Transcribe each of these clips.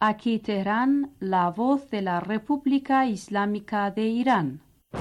Aquí Teherán, la voz de la República Islámica de Irán.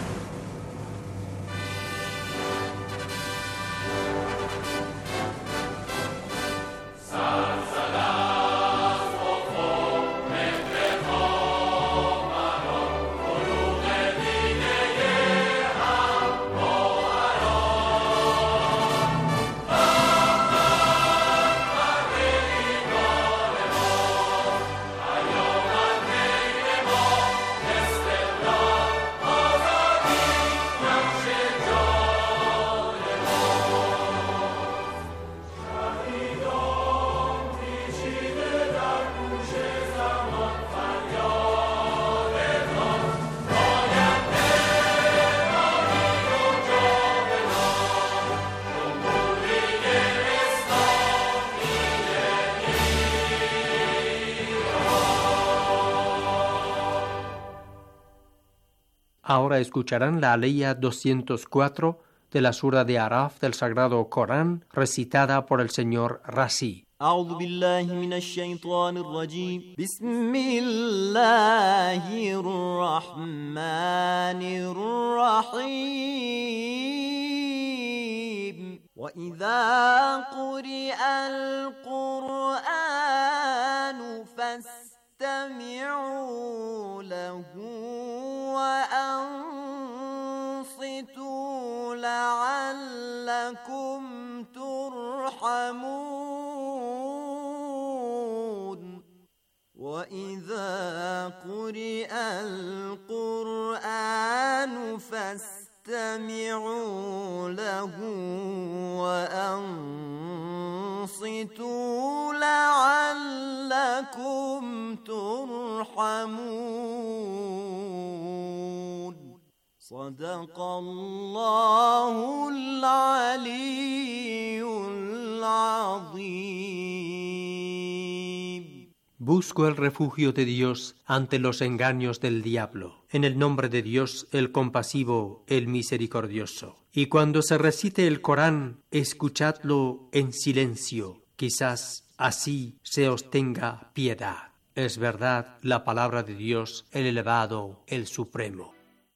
Ahora escucharán la aleya 204 de la sura de Araf del Sagrado Corán, recitada por el señor Razi. أعوذ بالله من الشيطان الرجيم بسم الله الرحمن الرحيم وإذا قرئ القرآن فاستمعوا له وأنصتوا لعلكم ترحمون وإذا قرئ القرآن فاستمعوا له وأنصتوا لعلكم ترحمون صدق الله العلي العظيم. Busco el refugio de Dios ante los engaños del diablo. En el nombre de Dios, el compasivo, el misericordioso. Y cuando se recite el Corán, escuchadlo en silencio. Quizás así se os tenga piedad. Es verdad la palabra de Dios, el elevado, el supremo.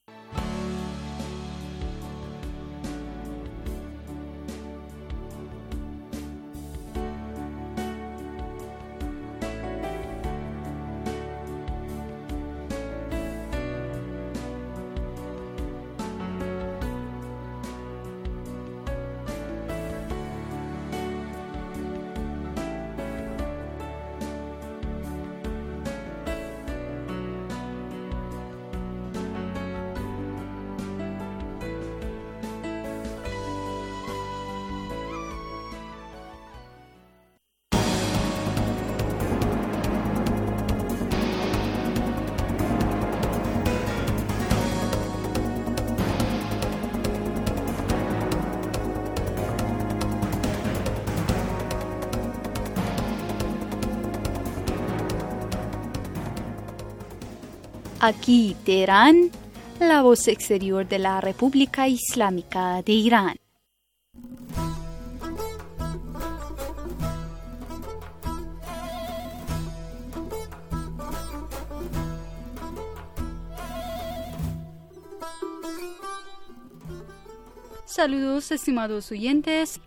Aquí Teherán, la voz exterior de la República Islámica de Irán. Saludos, estimados oyentes.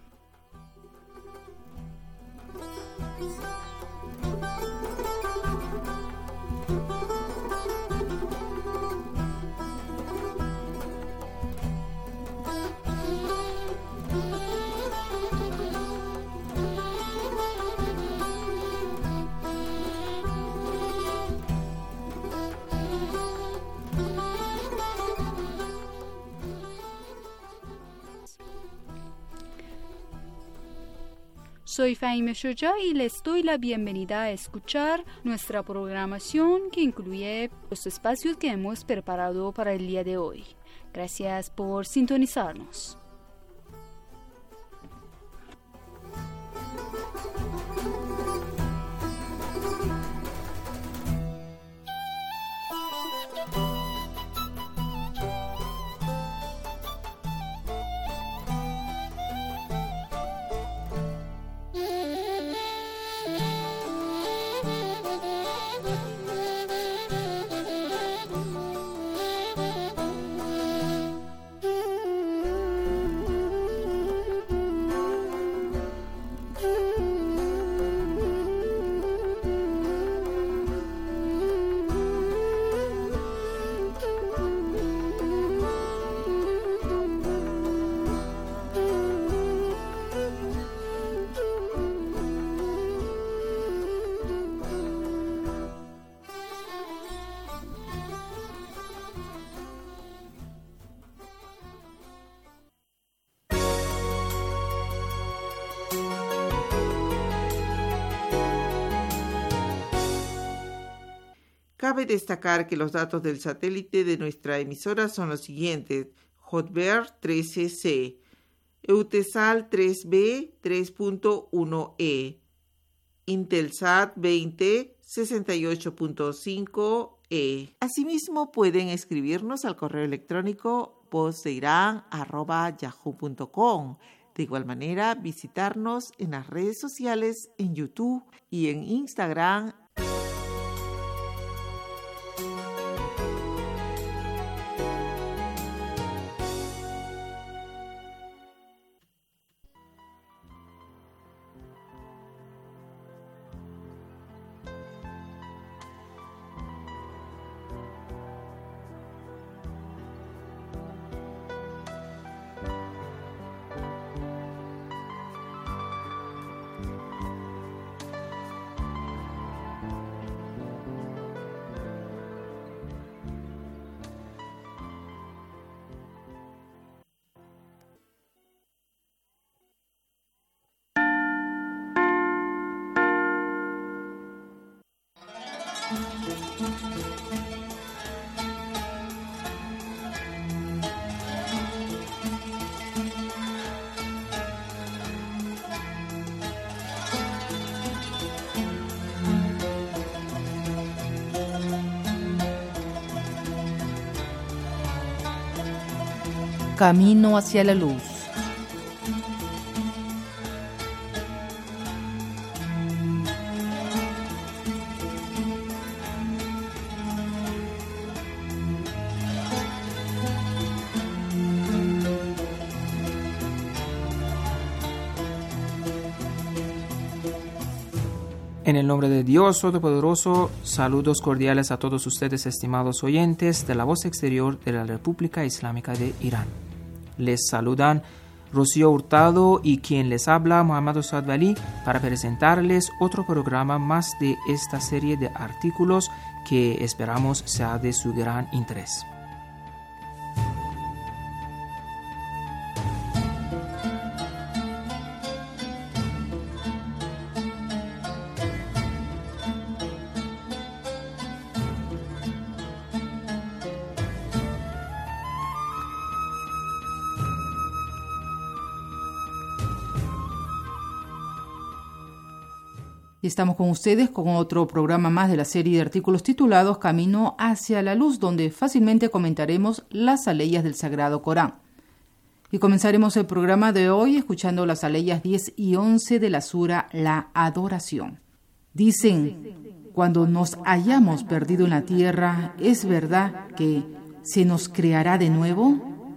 Soy Fahime Shoja y les doy la bienvenida a escuchar nuestra programación que incluye los espacios que hemos preparado para el día de hoy. Gracias por sintonizarnos. Cabe destacar que los datos del satélite de nuestra emisora son los siguientes: Hotbird 13C, Eutelsat 3B 3.1E, Intelsat 20 68.5E. Asimismo, pueden escribirnos al correo electrónico vozdeiran@yahoo.com. De igual manera, visitarnos en las redes sociales, en YouTube y en Instagram. Camino hacia la luz. En el nombre de Dios Todopoderoso, saludos cordiales a todos ustedes, estimados oyentes de la voz exterior de la República Islámica de Irán. Les saludan Rocío Hurtado y quien les habla, Muhammad Saad Ali, para presentarles otro programa más de esta serie de artículos que esperamos sea de su gran interés. Y estamos con ustedes con otro programa más de la serie de artículos titulados Camino hacia la luz, donde fácilmente comentaremos las aleyas del Sagrado Corán. Y comenzaremos el programa de hoy escuchando las aleyas 10 y 11 de la sura La Adoración. Dicen, cuando nos hayamos perdido en la tierra, ¿es verdad que se nos creará de nuevo?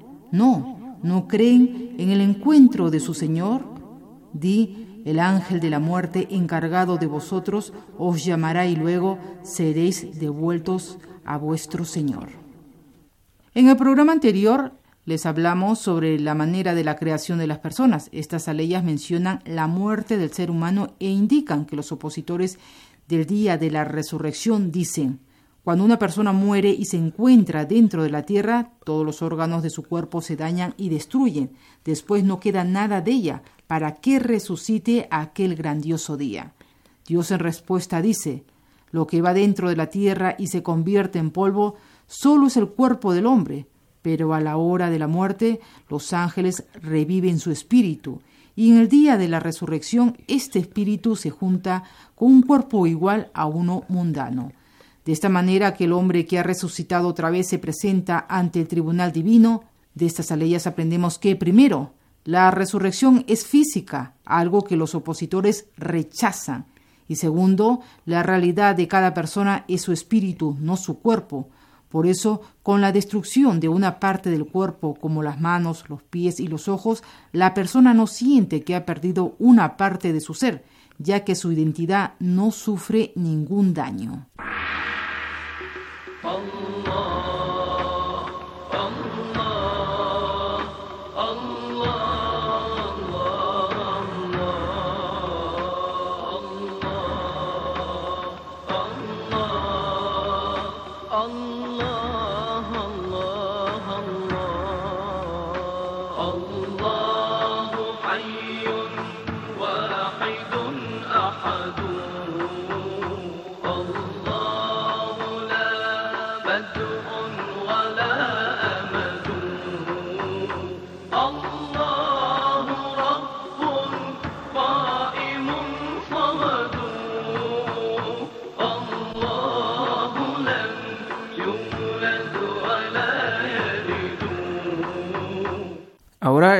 ¿No creen en el encuentro de su Señor? Di, el ángel de la muerte encargado de vosotros os llamará y luego seréis devueltos a vuestro Señor. En el programa anterior les hablamos sobre la manera de la creación de las personas. Estas aleyas mencionan la muerte del ser humano e indican que los opositores del día de la resurrección dicen: cuando una persona muere y se encuentra dentro de la tierra, todos los órganos de su cuerpo se dañan y destruyen. Después no queda nada de ella para que resucite aquel grandioso día. Dios en respuesta dice: lo que va dentro de la tierra y se convierte en polvo solo es el cuerpo del hombre, pero a la hora de la muerte los ángeles reviven su espíritu, y en el día de la resurrección este espíritu se junta con un cuerpo igual a uno mundano. De esta manera que el hombre que ha resucitado otra vez se presenta ante el tribunal divino. De estas aleyas aprendemos que, primero, la resurrección es física, algo que los opositores rechazan. Y segundo, la realidad de cada persona es su espíritu, no su cuerpo. Por eso, con la destrucción de una parte del cuerpo, como las manos, los pies y los ojos, la persona no siente que ha perdido una parte de su ser, ya que su identidad no sufre ningún daño.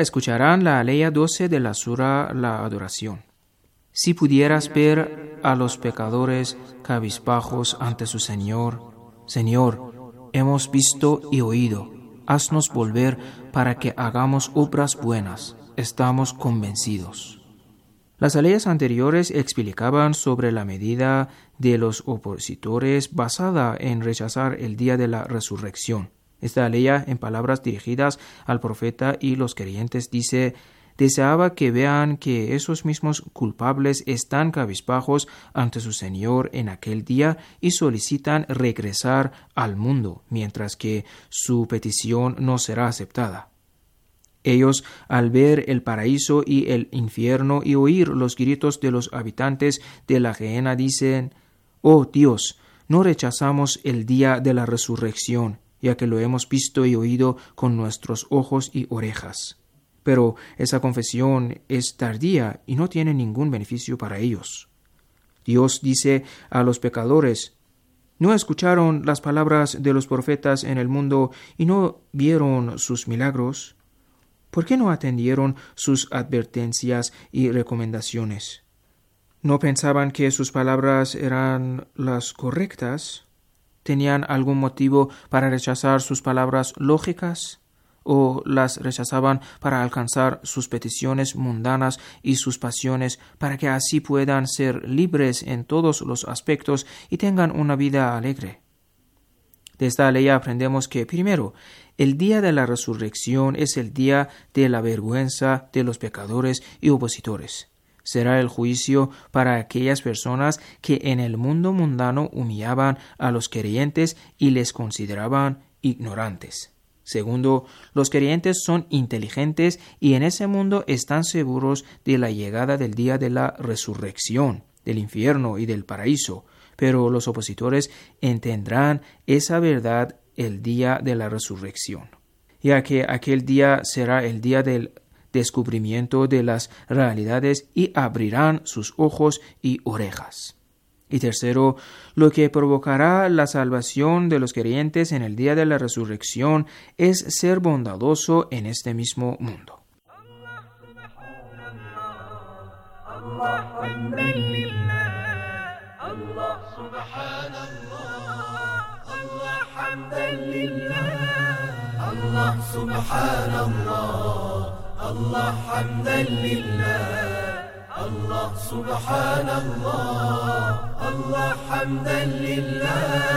escucharán la aleya 12 de la sura La Adoración. Si pudieras ver a los pecadores cabizbajos ante su Señor, Señor, hemos visto y oído, haznos volver para que hagamos obras buenas, estamos convencidos. Las aleyas anteriores explicaban sobre la medida de los opositores basada en rechazar el día de la resurrección. Esta aleya, en palabras dirigidas al profeta y los creyentes, dice: deseaba que vean que esos mismos culpables están cabizbajos ante su Señor en aquel día y solicitan regresar al mundo, mientras que su petición no será aceptada. Ellos, al ver el paraíso y el infierno y oír los gritos de los habitantes de la Gehenna, dicen: «Oh Dios, no rechazamos el día de la resurrección, ya que lo hemos visto y oído con nuestros ojos y orejas». Pero esa confesión es tardía y no tiene ningún beneficio para ellos. Dios dice a los pecadores: ¿no escucharon las palabras de los profetas en el mundo y no vieron sus milagros? ¿Por qué no atendieron sus advertencias y recomendaciones? ¿No pensaban que sus palabras eran las correctas? ¿Tenían algún motivo para rechazar sus palabras lógicas? ¿O las rechazaban para alcanzar sus peticiones mundanas y sus pasiones, para que así puedan ser libres en todos los aspectos y tengan una vida alegre? De esta ley aprendemos que, primero, el día de la resurrección es el día de la vergüenza de los pecadores y opositores. Será el juicio para aquellas personas que en el mundo mundano humillaban a los creyentes y les consideraban ignorantes. Segundo, los creyentes son inteligentes y en ese mundo están seguros de la llegada del día de la resurrección, del infierno y del paraíso. Pero los opositores entenderán esa verdad el día de la resurrección, ya que aquel día será el día del descubrimiento de las realidades y abrirán sus ojos y orejas. Y tercero, lo que provocará la salvación de los creyentes en el día de la resurrección es ser bondadoso en este mismo mundo. Allah subhanallah, Allah hamdan lillah,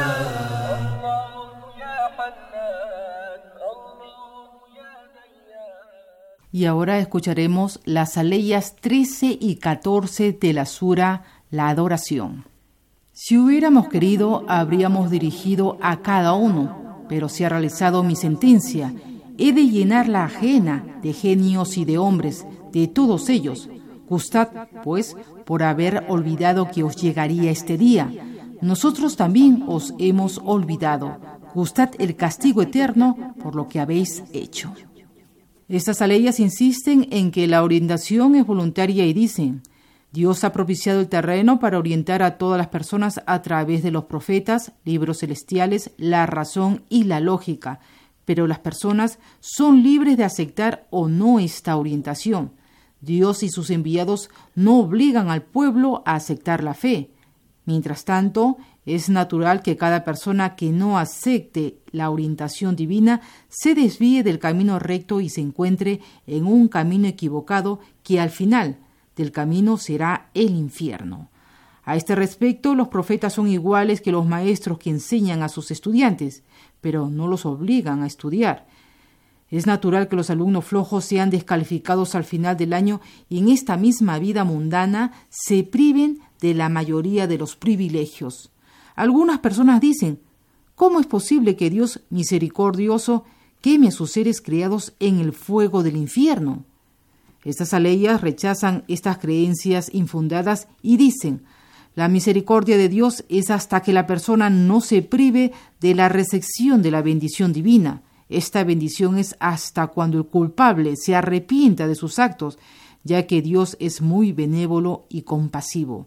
Allah ya Hannan, Allah ya Dayyan. Y ahora escucharemos las aleyas 13 y 14 de la sura La Adoración. Si hubiéramos querido, habríamos dirigido a cada uno, pero se ha realizado mi sentencia. He de llenar la ajena de genios y de hombres, de todos ellos. Gustad, pues, por haber olvidado que os llegaría este día. Nosotros también os hemos olvidado. Gustad el castigo eterno por lo que habéis hecho. Estas aleyas insisten en que la orientación es voluntaria y dicen: Dios ha propiciado el terreno para orientar a todas las personas a través de los profetas, libros celestiales, la razón y la lógica, pero las personas son libres de aceptar o no esta orientación. Dios y sus enviados no obligan al pueblo a aceptar la fe. Mientras tanto, es natural que cada persona que no acepte la orientación divina se desvíe del camino recto y se encuentre en un camino equivocado que al final del camino será el infierno. A este respecto, los profetas son iguales que los maestros que enseñan a sus estudiantes, pero no los obligan a estudiar. Es natural que los alumnos flojos sean descalificados al final del año y en esta misma vida mundana se priven de la mayoría de los privilegios. Algunas personas dicen: ¿cómo es posible que Dios misericordioso queme a sus seres creados en el fuego del infierno? Estas aleyas rechazan estas creencias infundadas y dicen: la misericordia de Dios es hasta que la persona no se prive de la recepción de la bendición divina. Esta bendición es hasta cuando el culpable se arrepienta de sus actos, ya que Dios es muy benévolo y compasivo.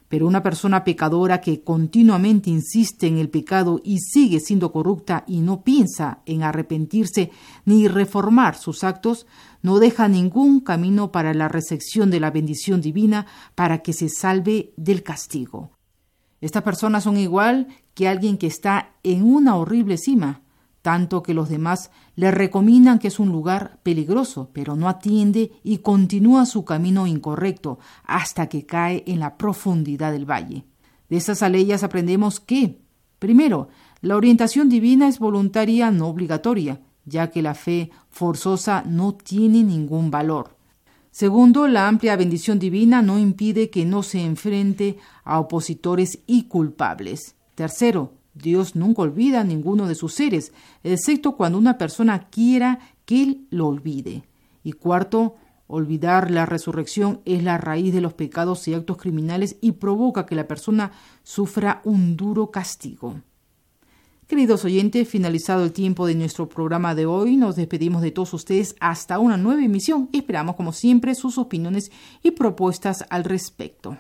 Pero una persona pecadora que continuamente insiste en el pecado y sigue siendo corrupta y no piensa en arrepentirse ni reformar sus actos, no deja ningún camino para la recepción de la bendición divina para que se salve del castigo. Estas personas son igual que alguien que está en una horrible cima, tanto que los demás le recomiendan que es un lugar peligroso, pero no atiende y continúa su camino incorrecto hasta que cae en la profundidad del valle. De estas aleyas aprendemos que, primero, la orientación divina es voluntaria, no obligatoria, ya que la fe forzosa no tiene ningún valor. Segundo, la amplia bendición divina no impide que no se enfrente a opositores y culpables. Tercero, Dios nunca olvida a ninguno de sus seres, excepto cuando una persona quiera que Él lo olvide. Y cuarto, olvidar la resurrección es la raíz de los pecados y actos criminales y provoca que la persona sufra un duro castigo. Queridos oyentes, finalizado el tiempo de nuestro programa de hoy, nos despedimos de todos ustedes hasta una nueva emisión. Esperamos, como siempre, sus opiniones y propuestas al respecto.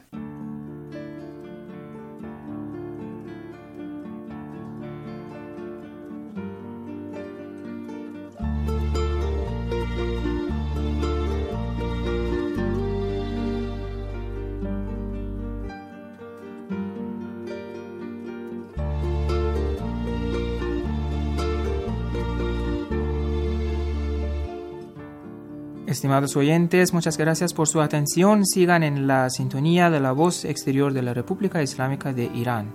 Estimados oyentes, muchas gracias por su atención. Sigan en la sintonía de la voz exterior de la República Islámica de Irán.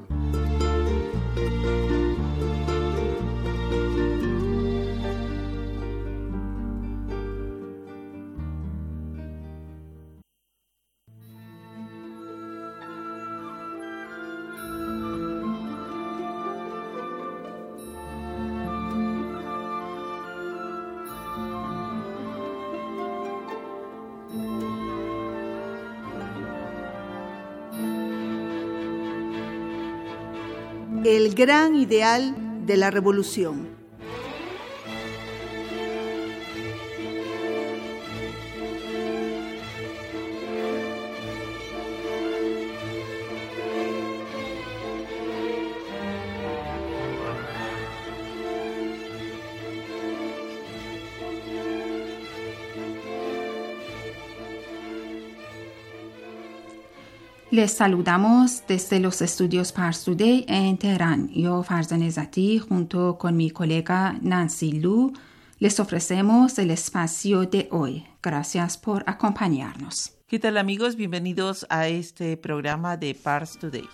El gran ideal de la revolución. Les saludamos desde los estudios Pars Today en Teherán. Yo, Farzan Zati, junto con mi colega Nancy Lu, les ofrecemos el espacio de hoy. Gracias por acompañarnos. ¿Qué tal, amigos? Bienvenidos a este programa de Pars Today.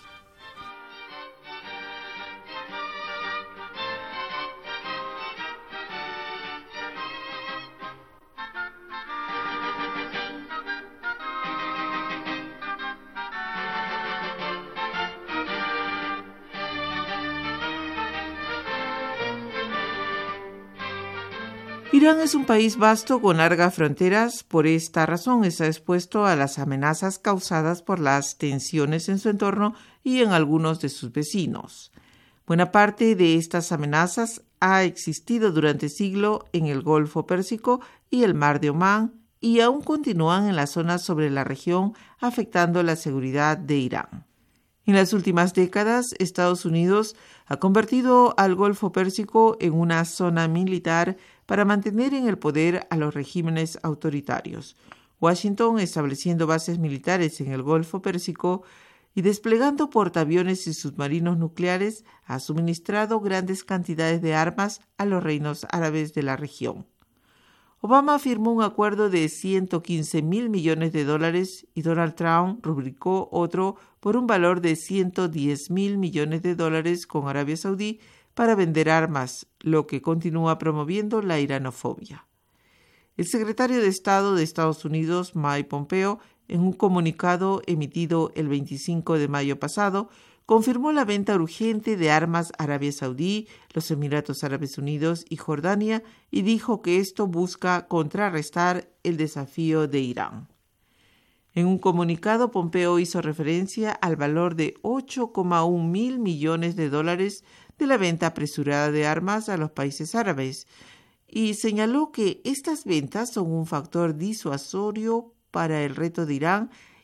Irán es un país vasto con largas fronteras. Por esta razón está expuesto a las amenazas causadas por las tensiones en su entorno y en algunos de sus vecinos. Buena parte de estas amenazas ha existido durante siglos en el Golfo Pérsico y el Mar de Omán y aún continúan en las zonas sobre la región, afectando la seguridad de Irán. En las últimas décadas, Estados Unidos ha convertido al Golfo Pérsico en una zona militar para mantener en el poder a los regímenes autoritarios. Washington, estableciendo bases militares en el Golfo Pérsico y desplegando portaaviones y submarinos nucleares, ha suministrado grandes cantidades de armas a los reinos árabes de la región. Obama firmó un acuerdo de $115,000 millones y Donald Trump rubricó otro por un valor de $110,000 millones con Arabia Saudí para vender armas, lo que continúa promoviendo la iranofobia. El secretario de Estado de Estados Unidos, Mike Pompeo, en un comunicado emitido el 25 de mayo pasado, confirmó la venta urgente de armas a Arabia Saudí, los Emiratos Árabes Unidos y Jordania y dijo que esto busca contrarrestar el desafío de Irán. En un comunicado, Pompeo hizo referencia al valor de $8,1 mil millones de la venta apresurada de armas a los países árabes y señaló que estas ventas son un factor disuasorio para el reto de Irán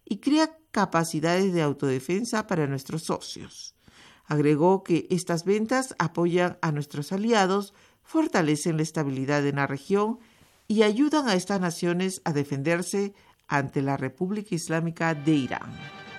y crea capacidades de autodefensa para nuestros socios. Agregó que estas ventas apoyan a nuestros aliados, fortalecen la estabilidad en la región y ayudan a estas naciones a defenderse ante la República Islámica de Irán.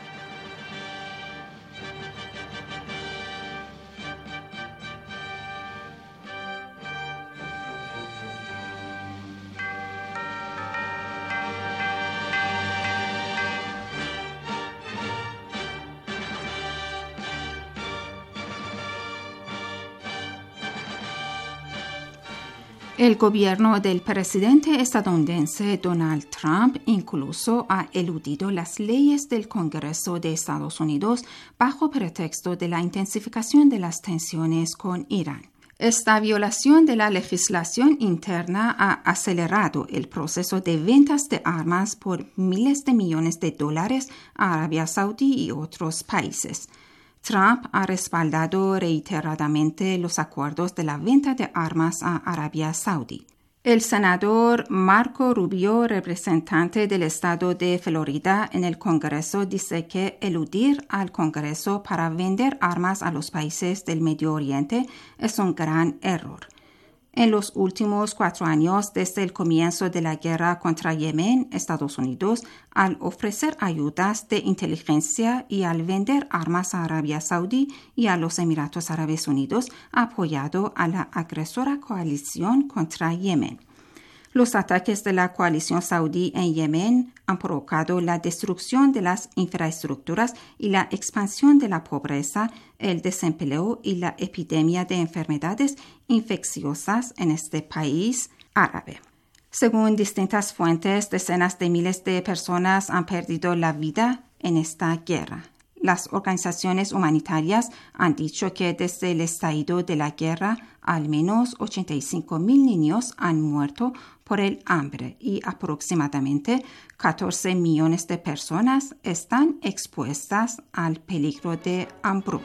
El gobierno del presidente estadounidense Donald Trump incluso ha eludido las leyes del Congreso de Estados Unidos bajo pretexto de la intensificación de las tensiones con Irán. Esta violación de la legislación interna ha acelerado el proceso de ventas de armas por miles de millones de dólares a Arabia Saudí y otros países. Trump ha respaldado reiteradamente los acuerdos de la venta de armas a Arabia Saudí. El senador Marco Rubio, representante del estado de Florida en el Congreso, dice que eludir al Congreso para vender armas a los países del Medio Oriente es un gran error. En los últimos 4 años, desde el comienzo de la guerra contra Yemen, Estados Unidos, al ofrecer ayudas de inteligencia y al vender armas a Arabia Saudí y a los Emiratos Árabes Unidos, ha apoyado a la agresora coalición contra Yemen. Los ataques de la coalición saudí en Yemen han provocado la destrucción de las infraestructuras y la expansión de la pobreza, el desempleo y la epidemia de enfermedades infecciosas en este país árabe. Según distintas fuentes, decenas de miles de personas han perdido la vida en esta guerra. Las organizaciones humanitarias han dicho que desde el estallido de la guerra, al menos 85,000 niños han muerto por el hambre y aproximadamente 14 millones de personas están expuestas al peligro de hambruna.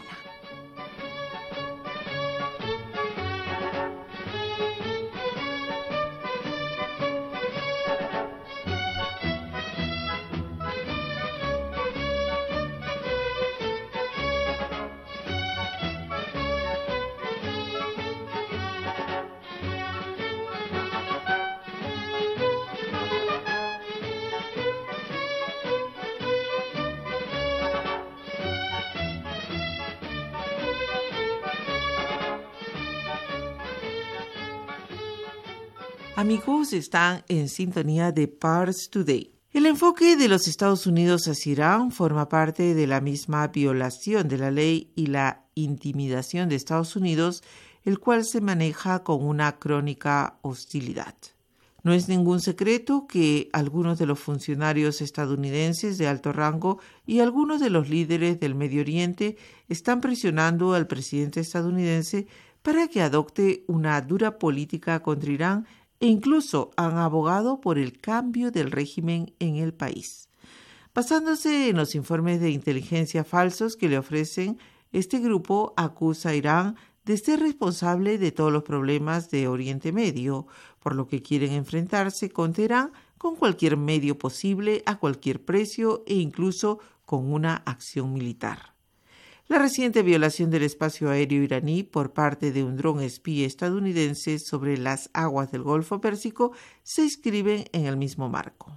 Amigos, están en sintonía de Pars Today. El enfoque de los Estados Unidos hacia Irán forma parte de la misma violación de la ley y la intimidación de Estados Unidos, el cual se maneja con una crónica hostilidad. No es ningún secreto que algunos de los funcionarios estadounidenses de alto rango y algunos de los líderes del Medio Oriente están presionando al presidente estadounidense para que adopte una dura política contra Irán e incluso han abogado por el cambio del régimen en el país. Basándose en los informes de inteligencia falsos que le ofrecen, este grupo acusa a Irán de ser responsable de todos los problemas de Oriente Medio, por lo que quieren enfrentarse con Teherán con cualquier medio posible, a cualquier precio e incluso con una acción militar. La reciente violación del espacio aéreo iraní por parte de un dron espía estadounidense sobre las aguas del Golfo Pérsico se inscriben en el mismo marco.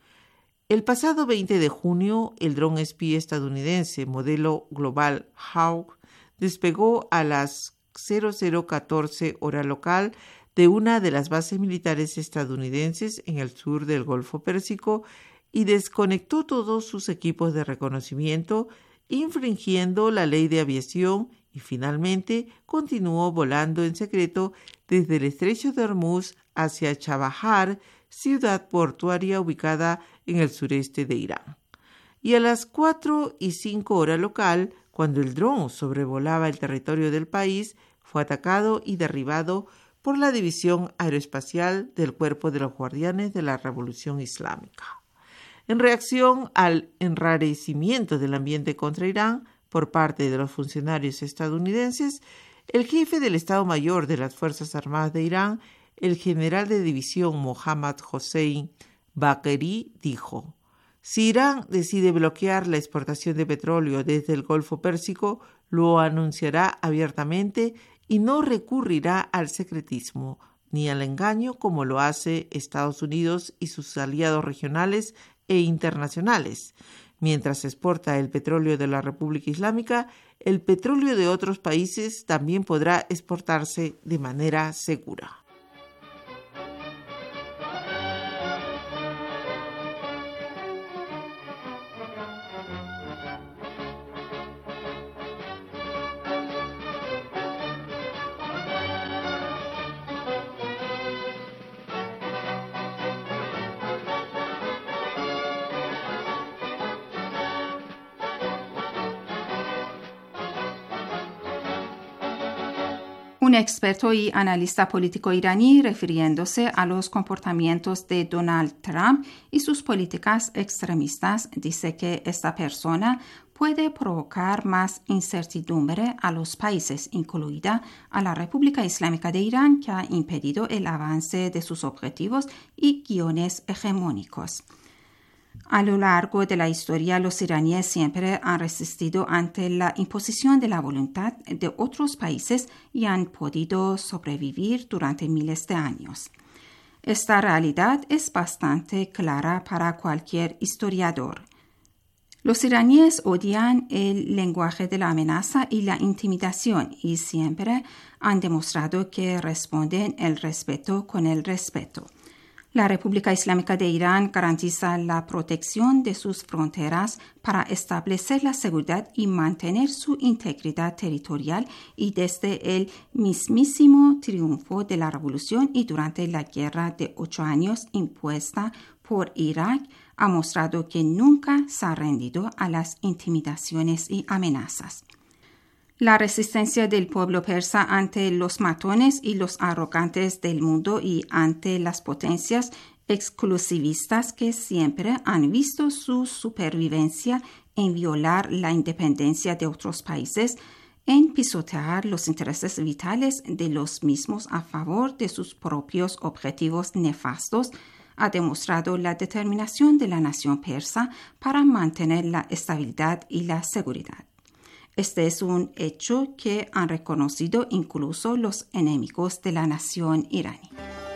El pasado 20 de junio, el dron espía estadounidense modelo Global Hawk despegó a las 00:14 hora local de una de las bases militares estadounidenses en el sur del Golfo Pérsico y desconectó todos sus equipos de reconocimiento, infringiendo la ley de aviación, y finalmente continuó volando en secreto desde el estrecho de Hormuz hacia Chabahar, ciudad portuaria ubicada en el sureste de Irán. Y a las 4:05 hora local, cuando el dron sobrevolaba el territorio del país, fue atacado y derribado por la División Aeroespacial del Cuerpo de los Guardianes de la Revolución Islámica. En reacción al enrarecimiento del ambiente contra Irán por parte de los funcionarios estadounidenses, el jefe del Estado Mayor de las Fuerzas Armadas de Irán, el general de división Mohammad Hossein Bagheri, dijo: Si Irán decide bloquear la exportación de petróleo desde el Golfo Pérsico, lo anunciará abiertamente y no recurrirá al secretismo ni al engaño como lo hace Estados Unidos y sus aliados regionales e internacionales. Mientras se exporta el petróleo de la República Islámica, el petróleo de otros países también podrá exportarse de manera segura. Un experto y analista político iraní, refiriéndose a los comportamientos de Donald Trump y sus políticas extremistas, dice que esta persona puede provocar más incertidumbre a los países, incluida a la República Islámica de Irán, que ha impedido el avance de sus objetivos y guiones hegemónicos. A lo largo de la historia, los iraníes siempre han resistido ante la imposición de la voluntad de otros países y han podido sobrevivir durante miles de años. Esta realidad es bastante clara para cualquier historiador. Los iraníes odian el lenguaje de la amenaza y la intimidación y siempre han demostrado que responden el respeto con el respeto. La República Islámica de Irán garantiza la protección de sus fronteras para establecer la seguridad y mantener su integridad territorial, y desde el mismísimo triunfo de la revolución y durante la guerra de 8 años impuesta por Irak, ha mostrado que nunca se ha rendido a las intimidaciones y amenazas. La resistencia del pueblo persa ante los matones y los arrogantes del mundo y ante las potencias exclusivistas que siempre han visto su supervivencia en violar la independencia de otros países, en pisotear los intereses vitales de los mismos a favor de sus propios objetivos nefastos, ha demostrado la determinación de la nación persa para mantener la estabilidad y la seguridad. Este es un hecho que han reconocido incluso los enemigos de la nación iraní.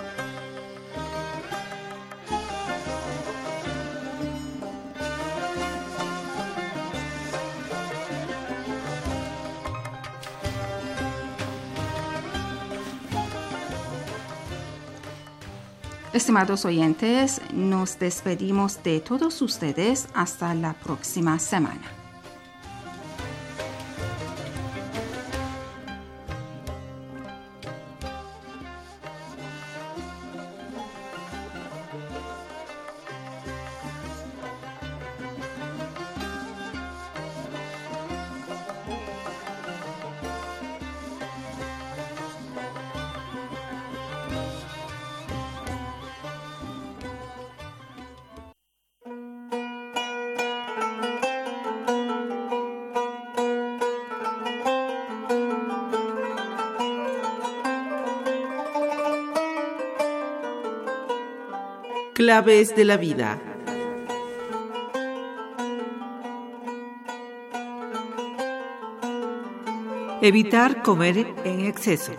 Estimados oyentes, nos despedimos de todos ustedes hasta la próxima semana. Claves de la vida. Evitar comer en exceso.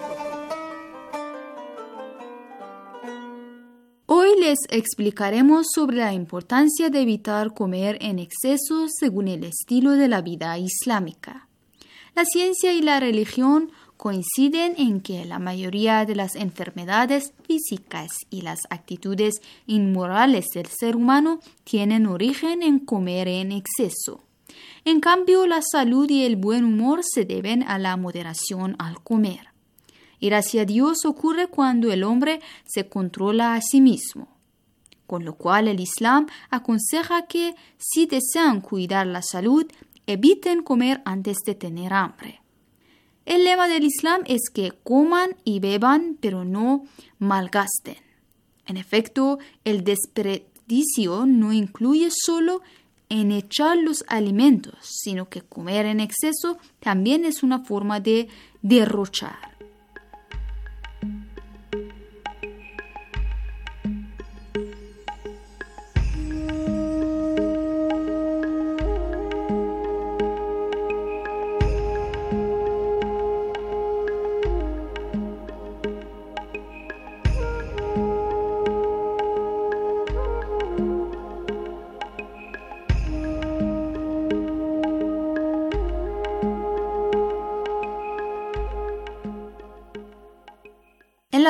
Hoy les explicaremos sobre la importancia de evitar comer en exceso según el estilo de la vida islámica. La ciencia y la religión coinciden en que la mayoría de las enfermedades físicas y las actitudes inmorales del ser humano tienen origen en comer en exceso. En cambio, la salud y el buen humor se deben a la moderación al comer. Ir hacia Dios ocurre cuando el hombre se controla a sí mismo. Con lo cual el Islam aconseja que, si desean cuidar la salud, eviten comer antes de tener hambre. El lema del Islam es que coman y beban, pero no malgasten. En efecto, el desperdicio no incluye solo en echar los alimentos, sino que comer en exceso también es una forma de derrochar.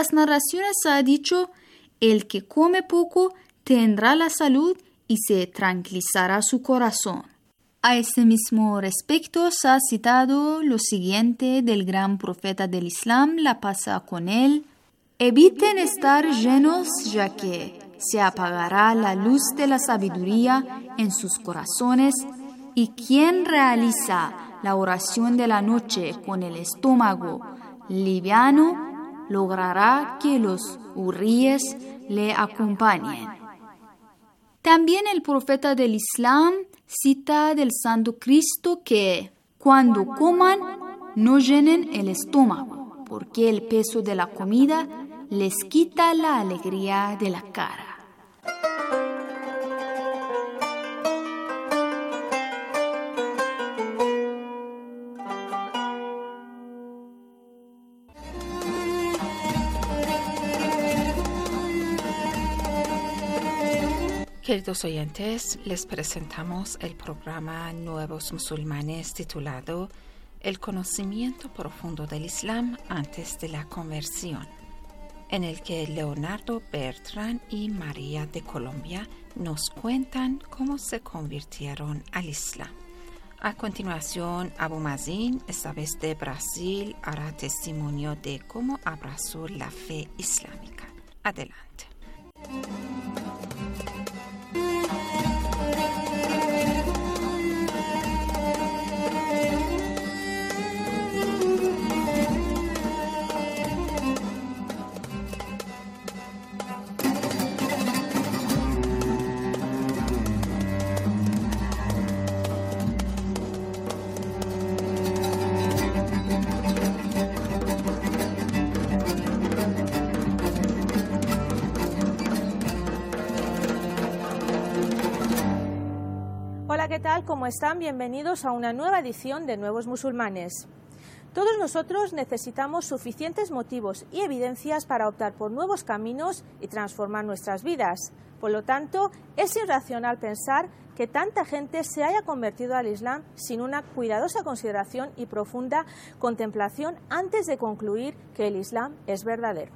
las narraciones se ha dicho: el que come poco tendrá la salud y se tranquilizará su corazón. A ese mismo respecto se ha citado lo siguiente del gran profeta del Islam, la paz con él: eviten estar llenos, ya que se apagará la luz de la sabiduría en sus corazones, y quien realiza la oración de la noche con el estómago liviano logrará que los hurríes le acompañen. También el profeta del Islam cita del Santo Cristo que cuando coman no llenen el estómago, porque el peso de la comida les quita la alegría de la cara. Queridos oyentes, les presentamos el programa Nuevos Musulmanes titulado El conocimiento profundo del Islam antes de la conversión, en el que Leonardo Bertrand y María de Colombia nos cuentan cómo se convirtieron al Islam. A continuación, Abu Mazin, esta vez de Brasil, hará testimonio de cómo abrazó la fe islámica. Adelante. Hola, ¿qué tal? ¿Cómo están? Bienvenidos a una nueva edición de Nuevos Musulmanes. Todos nosotros necesitamos suficientes motivos y evidencias para optar por nuevos caminos y transformar nuestras vidas. Por lo tanto, es irracional pensar que tanta gente se haya convertido al Islam sin una cuidadosa consideración y profunda contemplación antes de concluir que el Islam es verdadero.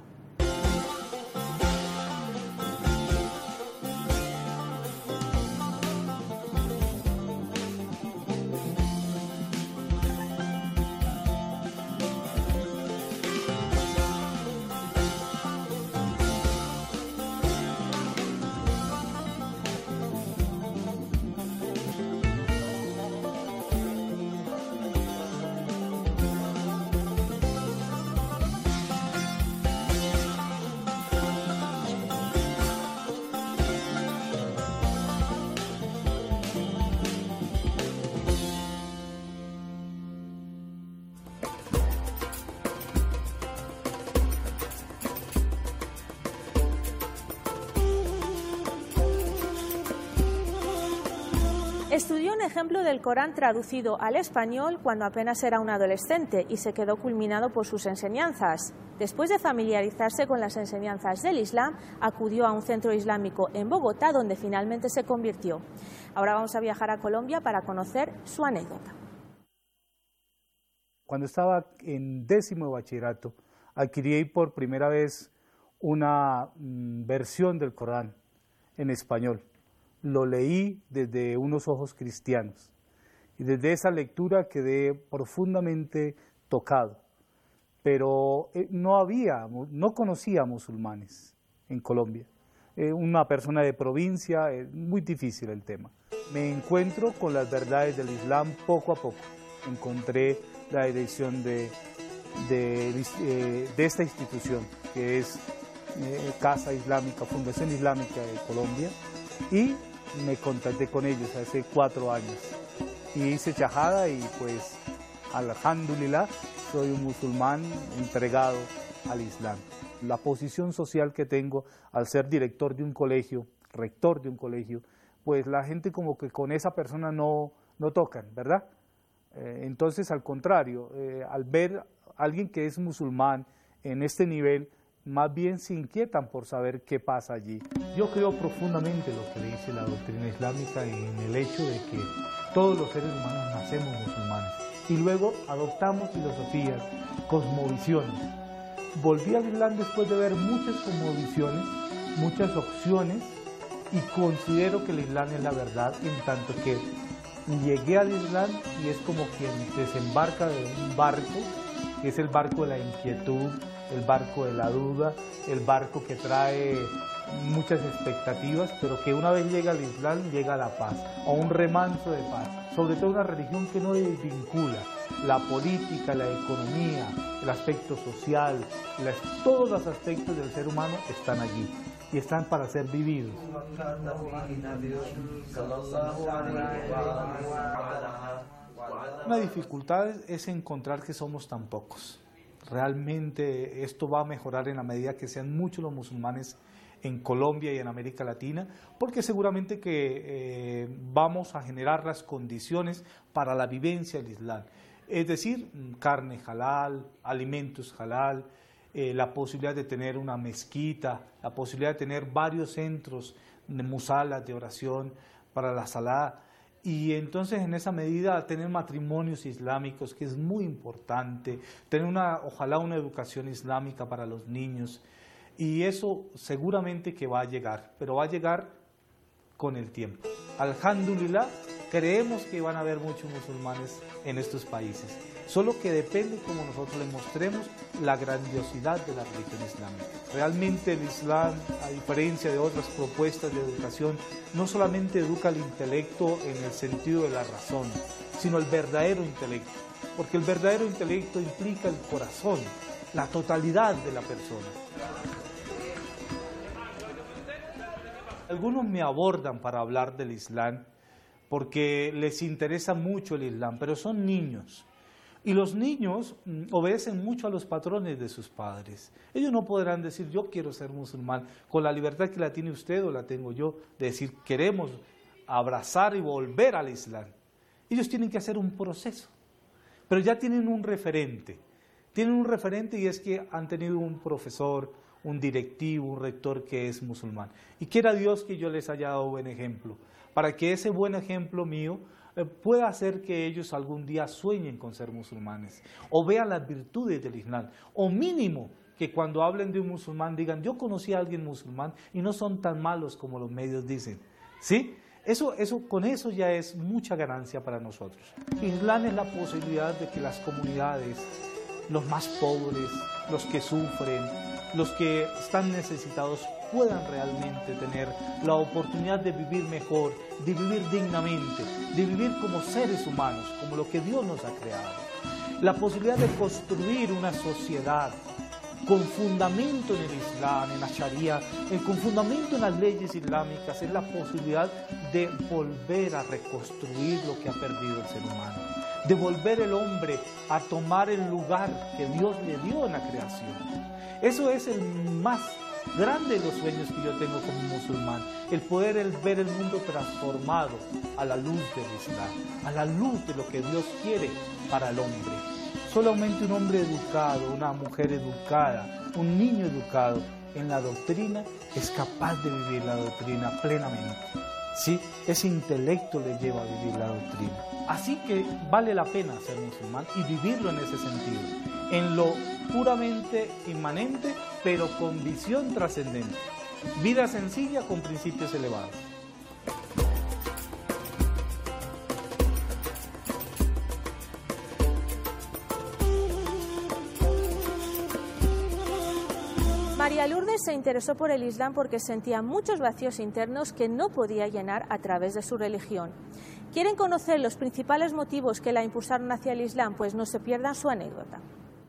Estudió un ejemplo del Corán traducido al español cuando apenas era un adolescente y se quedó culminado por sus enseñanzas. Después de familiarizarse con las enseñanzas del Islam, acudió a un centro islámico en Bogotá, donde finalmente se convirtió. Ahora vamos a viajar a Colombia para conocer su anécdota. Cuando estaba en 10º de bachillerato, adquirí por primera vez una versión del Corán en español. Lo leí desde unos ojos cristianos y desde esa lectura quedé profundamente tocado, pero no conocía musulmanes en Colombia, una persona de provincia, muy difícil el tema. Me encuentro con las verdades del Islam poco a poco, encontré la dirección de esta institución que es Casa Islámica, Fundación Islámica de Colombia, y me contacté con ellos hace 4 años y hice shahada y pues alhamdulillah soy un musulmán entregado al Islam. La posición social que tengo al ser director de un colegio, rector de un colegio, pues la gente como que con esa persona no tocan, ¿verdad? Entonces al contrario, al ver a alguien que es musulmán en este nivel, más bien se inquietan por saber qué pasa allí. Yo creo profundamente lo que dice la doctrina islámica en el hecho de que todos los seres humanos nacemos musulmanes y luego adoptamos filosofías, cosmovisiones. volví al Islam después de ver muchas cosmovisiones, muchas opciones, y considero que el Islam es la verdad, en tanto que llegué al Islam y es como quien desembarca de un barco, que es el barco de la inquietud, el barco de la duda, el barco que trae muchas expectativas, pero que una vez llega al Islam llega a la paz, a un remanso de paz, sobre todo una religión que no desvincula la política, la economía, el aspecto social, todos los aspectos del ser humano están allí y están para ser vividos. Una dificultad es encontrar que somos tan pocos. Realmente esto va a mejorar en la medida que sean muchos los musulmanes en Colombia y en América Latina, porque seguramente que vamos a generar las condiciones para la vivencia del Islam. Es decir, carne halal, alimentos halal, la posibilidad de tener una mezquita, la posibilidad de tener varios centros de musalas, de oración para la salá, y entonces en esa medida tener matrimonios islámicos, que es muy importante, tener ojalá una educación islámica para los niños, y eso seguramente que va a llegar, pero va a llegar con el tiempo. Alhamdulillah, creemos que van a haber muchos musulmanes en estos países, solo que depende cómo nosotros les mostremos la grandiosidad de la religión islámica. Realmente el Islam, a diferencia de otras propuestas de educación, no solamente educa el intelecto en el sentido de la razón, sino el verdadero intelecto, porque el verdadero intelecto implica el corazón, la totalidad de la persona. Algunos me abordan para hablar del Islam porque les interesa mucho el Islam, pero son niños. Y los niños obedecen mucho a los patrones de sus padres. Ellos no podrán decir, yo quiero ser musulmán, con la libertad que la tiene usted o la tengo yo, de decir, queremos abrazar y volver al Islam. Ellos tienen que hacer un proceso, pero ya tienen un referente. Tienen un referente y es que han tenido un profesor, un directivo, un rector que es musulmán. Y quiera Dios que yo les haya dado buen ejemplo, para que ese buen ejemplo mío pueda hacer que ellos algún día sueñen con ser musulmanes, o vean las virtudes del Islam, o mínimo que cuando hablen de un musulmán digan, yo conocí a alguien musulmán y no son tan malos como los medios dicen. ¿Sí? Con eso ya es mucha ganancia para nosotros. Islam es la posibilidad de que las comunidades, los más pobres, los que sufren, los que están necesitados, puedan realmente tener la oportunidad de vivir mejor, de vivir dignamente, de vivir como seres humanos, como lo que Dios nos ha creado. La posibilidad de construir una sociedad con fundamento en el Islam, en la Sharia, con fundamento en las leyes islámicas, es la posibilidad de volver a reconstruir lo que ha perdido el ser humano, de volver el hombre a tomar el lugar que Dios le dio en la creación. Eso es el más grande de los sueños que yo tengo como musulmán, el poder ver el mundo transformado a la luz del Islam, a la luz de lo que Dios quiere para el hombre. Solamente un hombre educado, una mujer educada, un niño educado en la doctrina es capaz de vivir la doctrina plenamente. ¿Sí? Ese intelecto le lleva a vivir la doctrina. Así que vale la pena ser musulmán y vivirlo en ese sentido, en lo puramente inmanente, pero con visión trascendente. Vida sencilla con principios elevados. María Lourdes se interesó por el Islam porque sentía muchos vacíos internos que no podía llenar a través de su religión. ¿Quieren conocer los principales motivos que la impulsaron hacia el Islam? Pues no se pierdan su anécdota.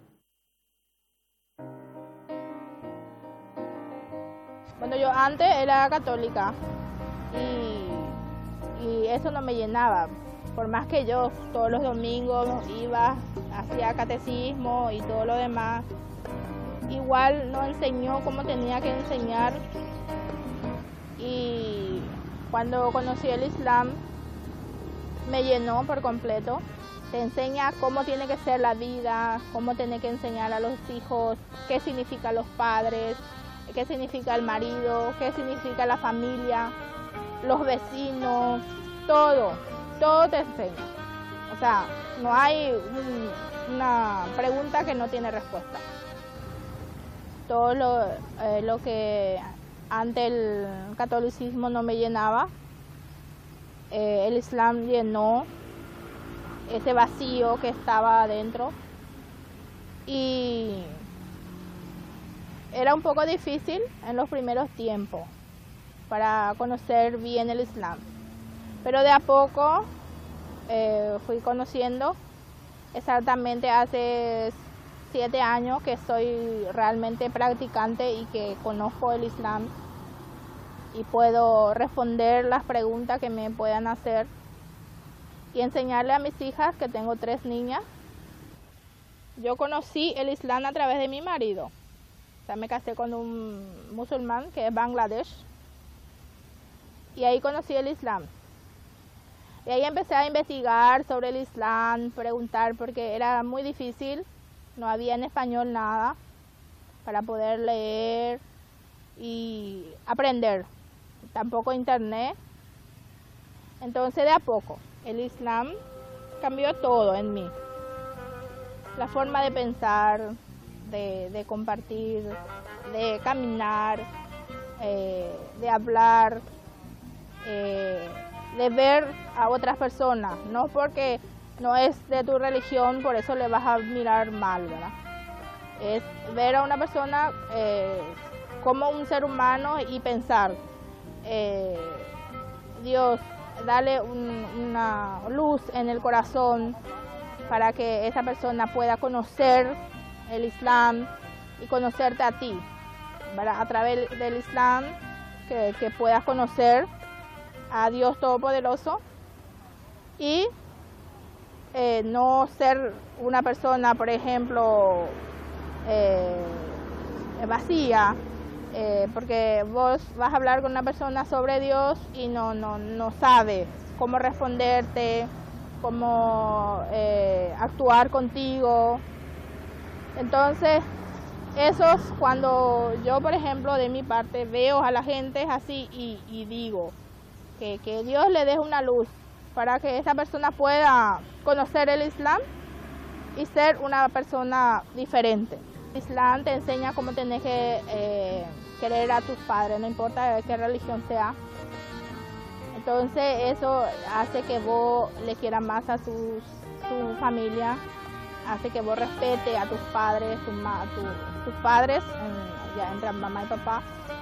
Bueno, yo antes era católica y eso no me llenaba. Por más que yo todos los domingos iba, hacía catecismo y todo lo demás, igual no enseñó como tenía que enseñar. Y cuando conocí el Islam me llenó por completo. Te enseña cómo tiene que ser la vida, cómo tiene que enseñar a los hijos, qué significa los padres, qué significa el marido, qué significa la familia, los vecinos, todo te enseña. O sea, no hay una pregunta que no tiene respuesta. todo lo que ante el catolicismo no me llenaba, el Islam llenó ese vacío que estaba adentro, y era un poco difícil en los primeros tiempos para conocer bien el Islam, pero de a poco fui conociendo. Exactamente hace 7 años que soy realmente practicante y que conozco el Islam y puedo responder las preguntas que me puedan hacer y enseñarle a mis hijas, que tengo 3 niñas. Yo conocí el Islam a través de mi marido. O sea, me casé con un musulmán que es Bangladesh y ahí conocí el Islam. Y ahí empecé a investigar sobre el Islam, preguntar, porque era muy difícil, no había en español nada para poder leer y aprender, tampoco internet. Entonces de a poco el Islam cambió todo en mí, la forma de pensar, de compartir, de caminar, de hablar, de ver a otras personas, no porque no es de tu religión, por eso le vas a mirar mal, ¿verdad? Es ver a una persona como un ser humano y pensar, Dios, dale una luz en el corazón para que esa persona pueda conocer el Islam y conocerte a ti, ¿verdad? A través del Islam, que puedas conocer a Dios Todopoderoso y no ser una persona, por ejemplo, vacía, porque vos vas a hablar con una persona sobre Dios y no sabe cómo responderte, cómo actuar contigo. Entonces, eso es cuando yo, por ejemplo, de mi parte, veo a la gente así y digo que Dios le dé una luz para que esa persona pueda conocer el Islam y ser una persona diferente. El Islam te enseña cómo tenés que querer a tus padres, no importa de qué religión sea. Entonces eso hace que vos le quieras más a tu familia, hace que vos respete a tus padres, tus padres, ya entran mamá y papá,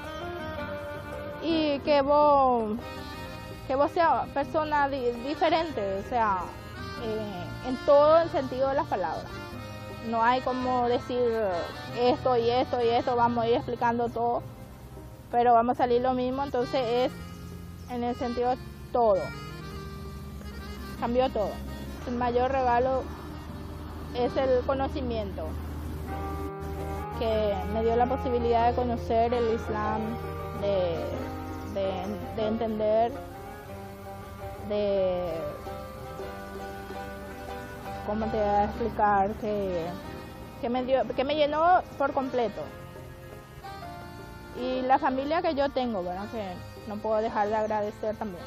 y que vos seas persona diferente, o sea, en todo el sentido de las palabras. No hay como decir esto y esto y esto, vamos a ir explicando todo, pero vamos a salir lo mismo. Entonces es en el sentido de todo, cambió todo. El mayor regalo es el conocimiento, que me dio la posibilidad de conocer el Islam, de entender, ¿cómo te voy a explicar? Que me llenó por completo. Y la familia que yo tengo, ¿verdad? Que no puedo dejar de agradecer también.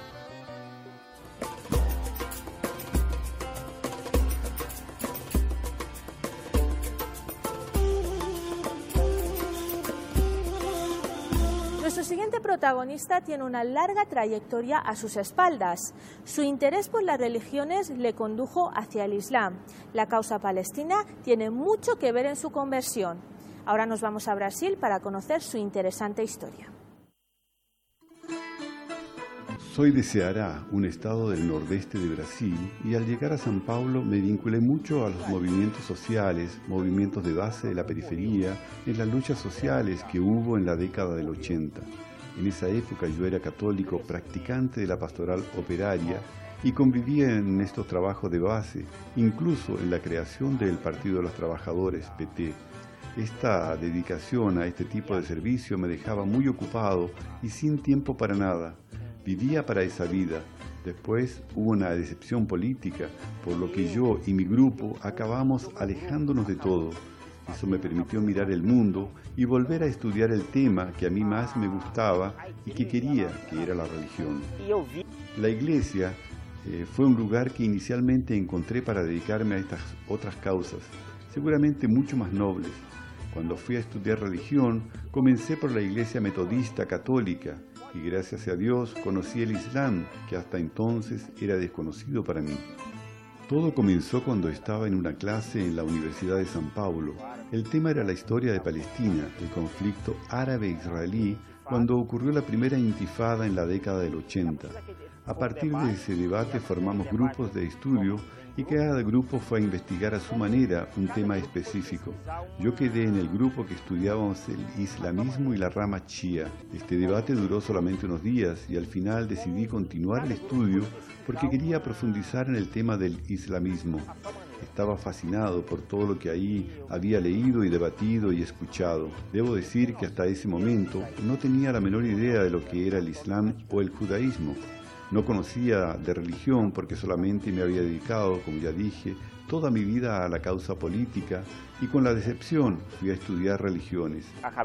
Nuestro siguiente protagonista tiene una larga trayectoria a sus espaldas. Su interés por las religiones le condujo hacia el Islam. La causa palestina tiene mucho que ver en su conversión. Ahora nos vamos a Brasil para conocer su interesante historia. Soy de Ceará, un estado del nordeste de Brasil, y al llegar a San Paulo me vinculé mucho a los movimientos sociales, movimientos de base de la periferia, en las luchas sociales que hubo en la década del 80. En esa época yo era católico, practicante de la pastoral operaria y convivía en estos trabajos de base, incluso en la creación del Partido de los Trabajadores, PT. Esta dedicación a este tipo de servicio me dejaba muy ocupado y sin tiempo para nada. Vivía para esa vida. Después hubo una decepción política, por lo que yo y mi grupo acabamos alejándonos de todo. Eso me permitió mirar el mundo y volver a estudiar el tema que a mí más me gustaba y que quería, que era la religión. La iglesia fue un lugar que inicialmente encontré para dedicarme a estas otras causas, seguramente mucho más nobles. Cuando fui a estudiar religión, comencé por la iglesia metodista católica y gracias a Dios conocí el Islam, que hasta entonces era desconocido para mí. Todo comenzó cuando estaba en una clase en la Universidad de San Paulo. El tema era la historia de Palestina, el conflicto árabe-israelí, cuando ocurrió la primera intifada en la década del 80. A partir de ese debate formamos grupos de estudio y cada grupo fue a investigar a su manera un tema específico. Yo quedé en el grupo que estudiábamos el islamismo y la rama shia. Este debate duró solamente unos días y al final decidí continuar el estudio porque quería profundizar en el tema del islamismo. Estaba fascinado por todo lo que ahí había leído y debatido y escuchado. Debo decir que hasta ese momento no tenía la menor idea de lo que era el Islam o el judaísmo. No conocía de religión porque solamente me había dedicado, como ya dije, toda mi vida a la causa política y con la decepción fui a estudiar religiones.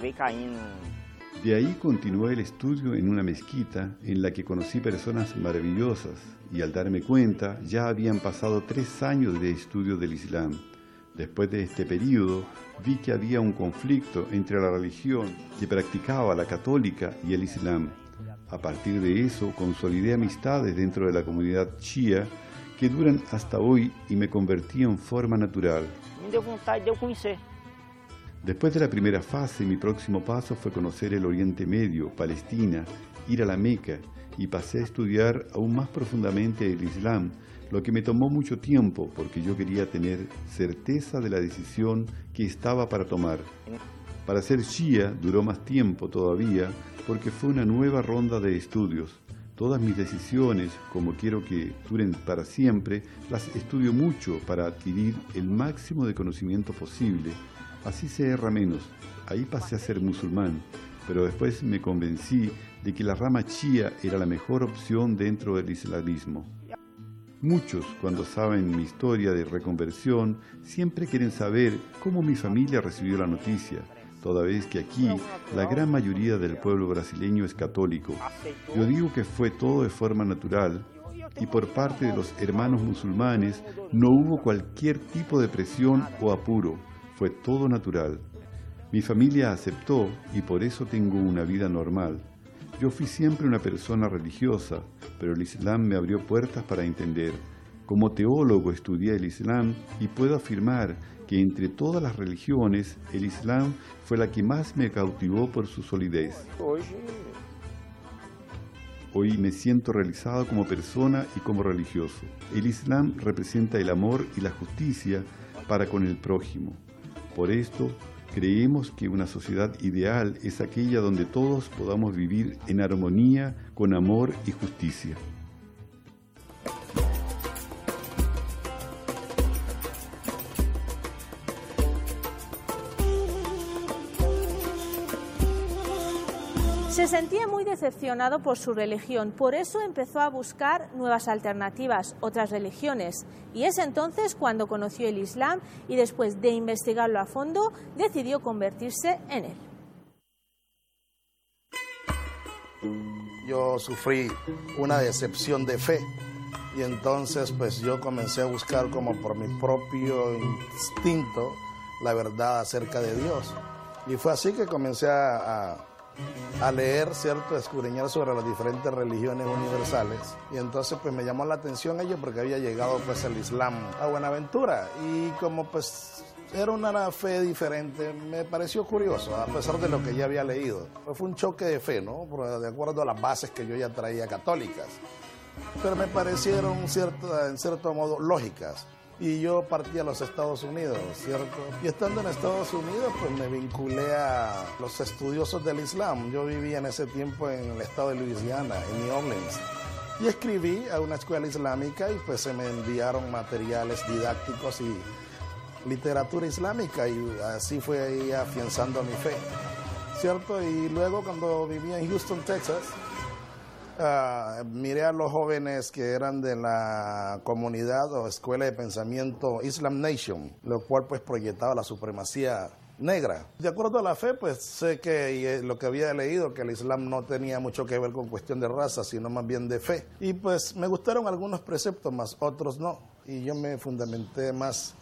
De ahí continué el estudio en una mezquita en la que conocí personas maravillosas y al darme cuenta ya habían pasado 3 años de estudio del Islam. Después de este periodo vi que había un conflicto entre la religión que practicaba la católica y el Islam. A partir de eso consolidé amistades dentro de la comunidad shia que duran hasta hoy y me convertí en forma natural. Después de la primera fase, mi próximo paso fue conocer el Oriente Medio, Palestina, ir a la Meca y pasé a estudiar aún más profundamente el Islam, lo que me tomó mucho tiempo porque yo quería tener certeza de la decisión que estaba para tomar. Para ser shia duró más tiempo todavía porque fue una nueva ronda de estudios. Todas mis decisiones, como quiero que duren para siempre, las estudio mucho para adquirir el máximo de conocimiento posible. Así se erra menos. Ahí pasé a ser musulmán, pero después me convencí de que la rama shia era la mejor opción dentro del islamismo. Muchos, cuando saben mi historia de reconversión, siempre quieren saber cómo mi familia recibió la noticia, toda vez que aquí la gran mayoría del pueblo brasileño es católico. Yo digo que fue todo de forma natural y por parte de los hermanos musulmanes no hubo cualquier tipo de presión o apuro, fue todo natural. Mi familia aceptó y por eso tengo una vida normal. Yo fui siempre una persona religiosa, pero el Islam me abrió puertas para entender. Como teólogo estudié el Islam y puedo afirmar que entre todas las religiones, el Islam fue la que más me cautivó por su solidez. Hoy me siento realizado como persona y como religioso. El Islam representa el amor y la justicia para con el prójimo. Por esto, creemos que una sociedad ideal es aquella donde todos podamos vivir en armonía, con amor y justicia. Se sentía muy decepcionado por su religión, por eso empezó a buscar nuevas alternativas, otras religiones. Y es entonces cuando conoció el Islam y después de investigarlo a fondo, decidió convertirse en él. Yo sufrí una decepción de fe y entonces pues yo comencé a buscar como por mi propio instinto la verdad acerca de Dios. Y fue así que comencé a leer, ¿cierto?, a escudriñar sobre las diferentes religiones universales. Y entonces pues me llamó la atención ello porque había llegado pues el Islam a Buenaventura y como pues era una fe diferente, me pareció curioso a pesar de lo que ya había leído. Fue un choque de fe, ¿no?, de acuerdo a las bases que yo ya traía católicas, pero me parecieron en cierto modo lógicas. Y yo partí a los Estados Unidos, ¿cierto? Y estando en Estados Unidos, pues me vinculé a los estudiosos del Islam. Yo vivía en ese tiempo en el estado de Luisiana, en New Orleans. Y escribí a una escuela islámica y pues se me enviaron materiales didácticos y literatura islámica y así fue ahí afianzando mi fe, ¿cierto? Y luego cuando vivía en Houston, Texas, miré a los jóvenes que eran de la comunidad o escuela de pensamiento Islam Nation, lo cual pues proyectaba la supremacía negra. De acuerdo a la fe, pues sé que lo que había leído, que el Islam no tenía mucho que ver con cuestión de raza, sino más bien de fe. Y pues me gustaron algunos preceptos, más otros no. Y yo me fundamenté más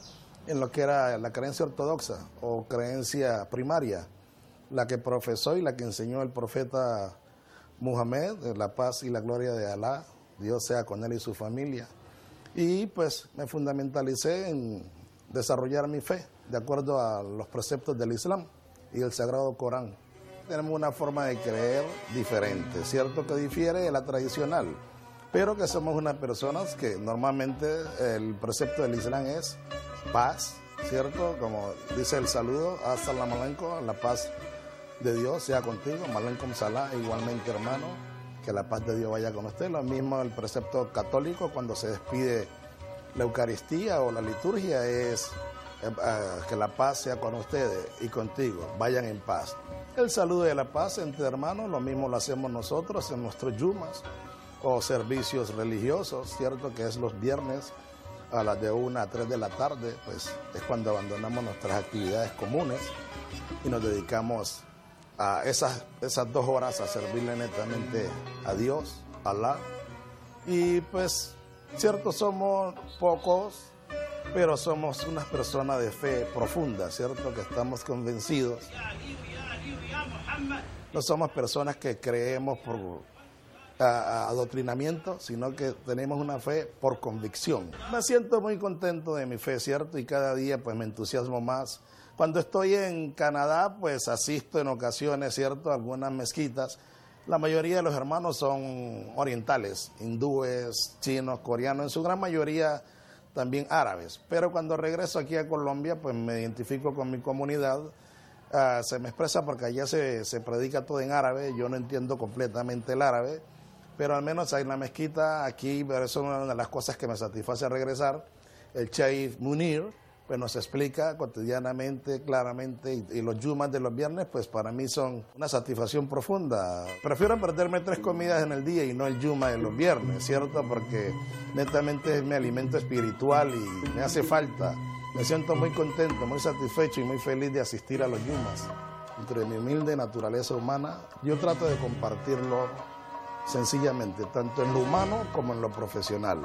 en lo que era la creencia ortodoxa o creencia primaria, la que profesó y la que enseñó el profeta Muhammad, la paz y la gloria de Alá, Dios sea con él y su familia. Y pues me fundamentalicé en desarrollar mi fe de acuerdo a los preceptos del Islam y el Sagrado Corán. Tenemos una forma de creer diferente, cierto que difiere de la tradicional, pero que somos unas personas que normalmente el precepto del Islam es paz, cierto, como dice el saludo, assalamu alaikum, la paz de Dios sea contigo, malenkum salah, igualmente hermano, que la paz de Dios vaya con usted. Lo mismo el precepto católico cuando se despide la Eucaristía o la liturgia es que la paz sea con ustedes y contigo, vayan en paz. El saludo de la paz entre hermanos, lo mismo lo hacemos nosotros en nuestros yumas o servicios religiosos, cierto que es los viernes a las de 1 a 3 de la tarde, pues es cuando abandonamos nuestras actividades comunes y nos dedicamos a esas 2 horas a servirle netamente a Dios, a Alá. Y pues, cierto, somos pocos, pero somos unas personas de fe profunda, cierto, que estamos convencidos. No somos personas que creemos por adoctrinamiento, sino que tenemos una fe por convicción. Me siento muy contento de mi fe, cierto, y cada día pues me entusiasmo más. Cuando estoy en Canadá, pues asisto en ocasiones, cierto, a algunas mezquitas. La mayoría de los hermanos son orientales, hindúes, chinos, coreanos, en su gran mayoría también árabes. Pero cuando regreso aquí a Colombia, pues me identifico con mi comunidad. Se me expresa porque allá se predica todo en árabe, yo no entiendo completamente el árabe, pero al menos hay la mezquita aquí, pero eso es una de las cosas que me satisface regresar. El Sheikh Munir pues nos explica cotidianamente, claramente, y los yumas de los viernes pues para mí son una satisfacción profunda. Prefiero perderme 3 comidas en el día y no el yuma de los viernes, ¿cierto? Porque netamente es mi alimento espiritual y me hace falta. Me siento muy contento, muy satisfecho y muy feliz de asistir a los yumas. Entre mi humilde naturaleza humana, yo trato de compartirlo sencillamente, tanto en lo humano como en lo profesional,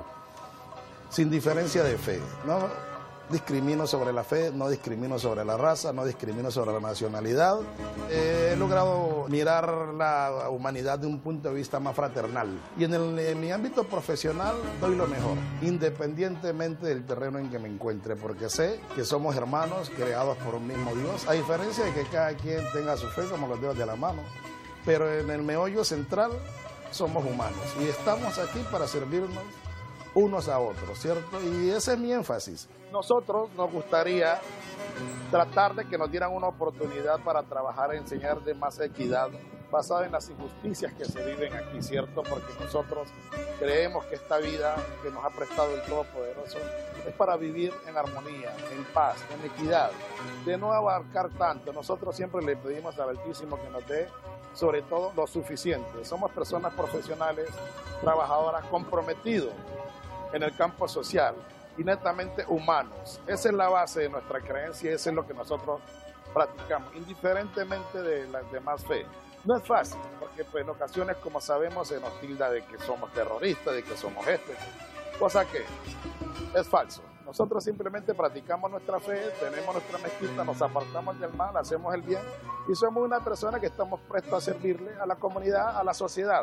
sin diferencia de fe. No discrimino sobre la fe, no discrimino sobre la raza, no discrimino sobre la nacionalidad. He logrado mirar la humanidad de un punto de vista más fraternal. Y en mi ámbito profesional doy lo mejor, independientemente del terreno en que me encuentre, porque sé que somos hermanos creados por un mismo Dios, a diferencia de que cada quien tenga su fe como los dedos de la mano. Pero en el meollo central somos humanos y estamos aquí para servirnos unos a otros, ¿cierto? Y ese es mi énfasis. Nosotros nos gustaría tratar de que nos dieran una oportunidad para trabajar e enseñar de más equidad basada en las injusticias que se viven aquí, ¿cierto? Porque nosotros creemos que esta vida que nos ha prestado el Todopoderoso es para vivir en armonía, en paz, en equidad, de no abarcar tanto. Nosotros siempre le pedimos al Altísimo que nos dé sobre todo lo suficiente. Somos personas profesionales, trabajadoras, comprometidos en el campo social y netamente humanos. Esa es la base de nuestra creencia y eso es lo que nosotros practicamos, indiferentemente de las demás fe. No es fácil, porque pues, en ocasiones, como sabemos, se nos tilda de que somos terroristas, de que somos cosa que es falso. Nosotros simplemente practicamos nuestra fe, tenemos nuestra mezquita, nos apartamos del mal, hacemos el bien y somos una persona que estamos prestos a servirle a la comunidad, a la sociedad.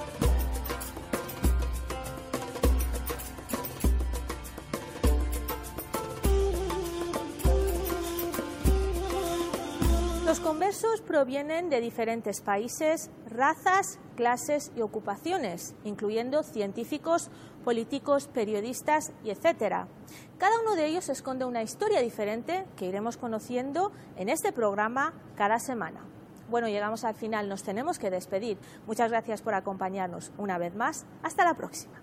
Los conversos provienen de diferentes países, razas, clases y ocupaciones, incluyendo científicos, políticos, periodistas y etcétera. Cada uno de ellos esconde una historia diferente que iremos conociendo en este programa cada semana. Bueno, llegamos al final, nos tenemos que despedir. Muchas gracias por acompañarnos una vez más. Hasta la próxima.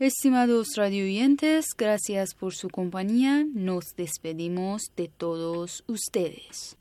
Estimados radioyentes, gracias por su compañía. Nos despedimos de todos ustedes.